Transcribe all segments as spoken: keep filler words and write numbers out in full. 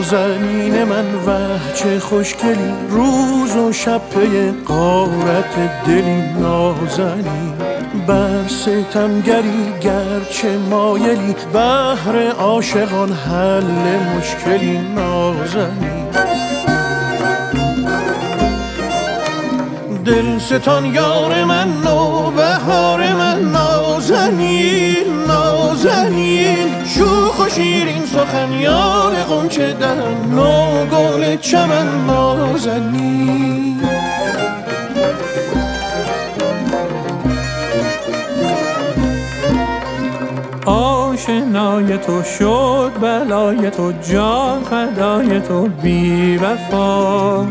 نازنین من وه چه خوشگلی، روز و شب پی غارت دلی نازنین. بر ستمگری گرچه مایلی، بهر عاشقان حل مشکلی نازنین. دل ستان یار من نوبهار من نازنین نازنین. شوخ و شیرین سخن یار غنچه دهن نو گل چمن نازنین. آشنای تو شد بلای تو، جان فدای تو بی وفا.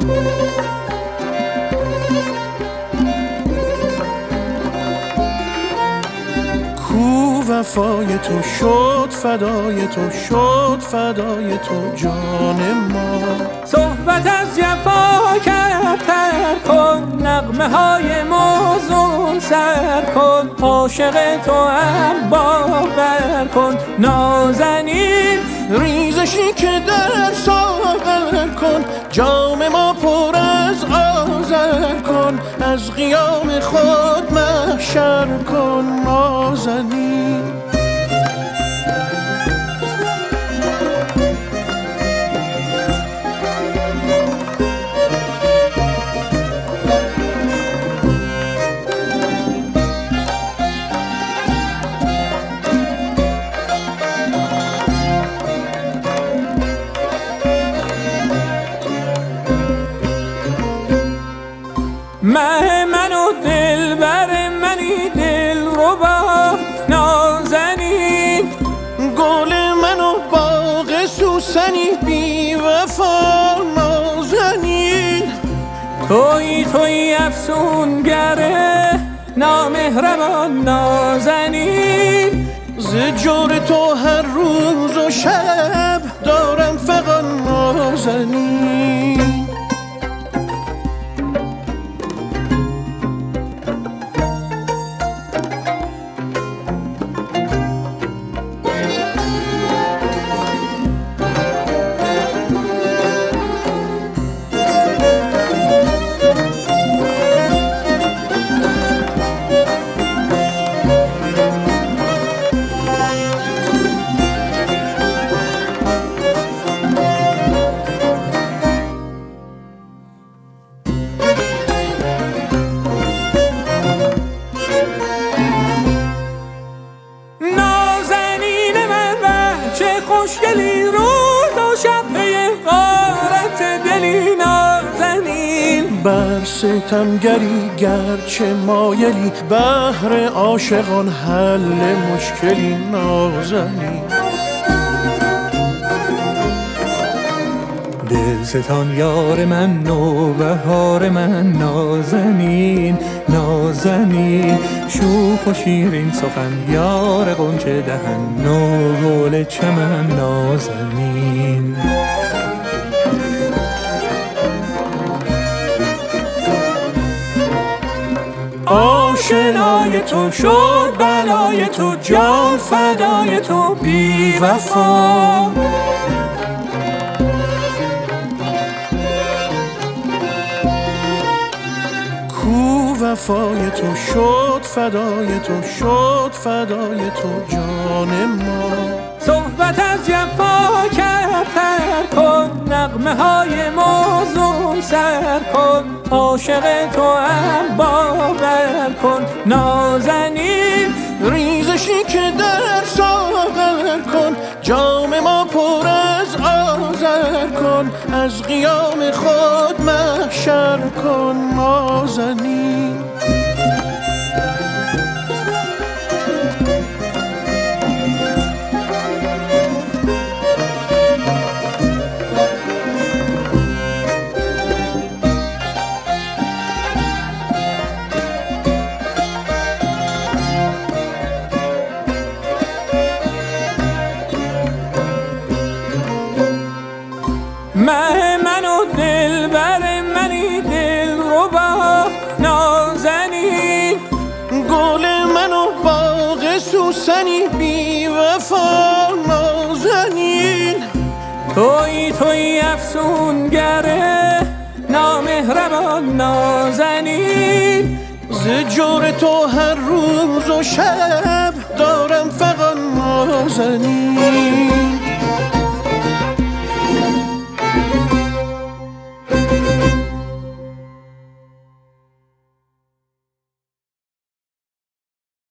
وفای تو شد فدای تو، شد فدای تو جان ما. صحبت از جفا کرد تر کن، نغمه های موزون سر کن. عاشق تو هم باور کن نازنین. ریزشی که در ساغر کن، جام ما پر از آذر کن. از قیام خود محشر کن نازنین. مه من و دل بر منی دل ربا نازنین. گل من و باغ سوسنی بی وفا نازنین. توی توی افسونگره نامهربان نازنین. ز جور تو هر روز و شب دارم فغان نازنین. خوشگلی روز و شب پی غارت دلی نازنین. بر ستمگری گرچه مایلی، بهر عاشقان حل مشکلی نازنین. دل ستان یار من نوبهار من نازنین نازنین. شوخ و شیرین سخن یار غنچه دهن نو گل چمن نازنین. آشنای تو شد بلای تو، جان فدای تو بی وفا. وفای تو شد فدای تو، شد فدای تو جان ما. صحبت از جفا کرد تر کن، نغمه های موزون سر کن. عاشق تو هم باور کن نازنین. ریزشی که در ساغر کن، جام ما پر از آذر کن. از قیام خود محشر کن نازنین. مه من و دل بر منی دل ربا نازنین. گل من و باغ سوسنی بی وفا نازنین. توی توی افسونگره نامهربان نازنین، ز جور تو هر روز و شب دارم فقط نازنین.